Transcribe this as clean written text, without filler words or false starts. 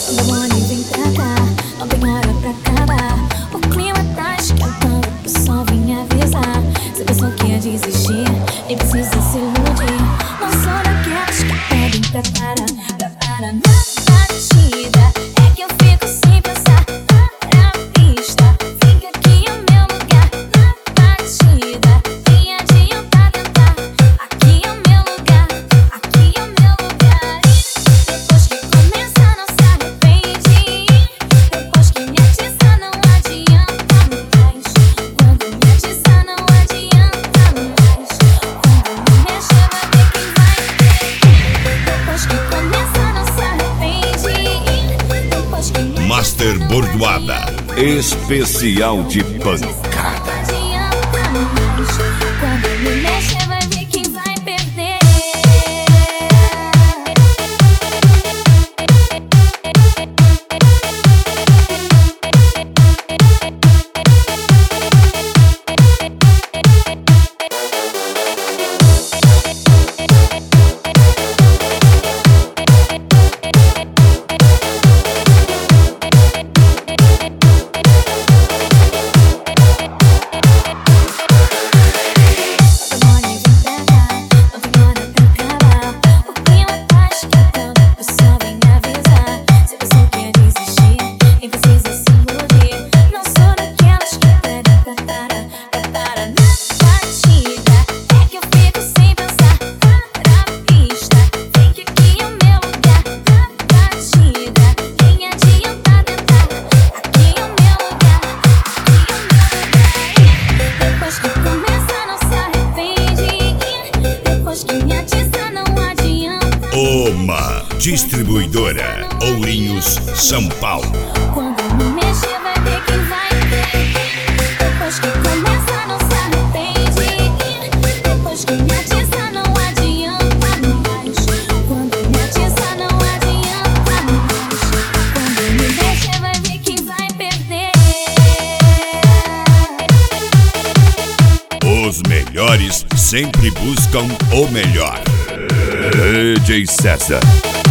Demore, vem pra cá, não tem hora pra acabar. O clima tá esquentando, o pessoal vem avisar. Se pensou que ia desistir, nem precisa se iludir. Não sou daquelas que pedem pra parar na batida. É que eu fico sem pensar, para a pista. Fica aqui o meu lugar, na batida. Nem adianta tentar, aqui é o meu lugar, aqui é o meu lugar. Depois que começa não se arrepende. Depois que me atiça não adianta mais. Quando me atiça não adianta mais. Quando me mexer vai ver quem vai ver. Depois que começa não se arrepende. Depois que me Master Bordoada, especial de pancada. adianta mais. Quando me mexer vai ver quem vai perder. Oma, distribuidora Ourinhos, São Paulo. Quando me mexer vai ver quem vai ver. Depois que começa não se arrepende. Depois que me atiça não adianta mais. Quando me atiça não adianta mais. Quando me mexer vai ver quem vai perder. Os melhores sempre buscam o melhor. DJ César.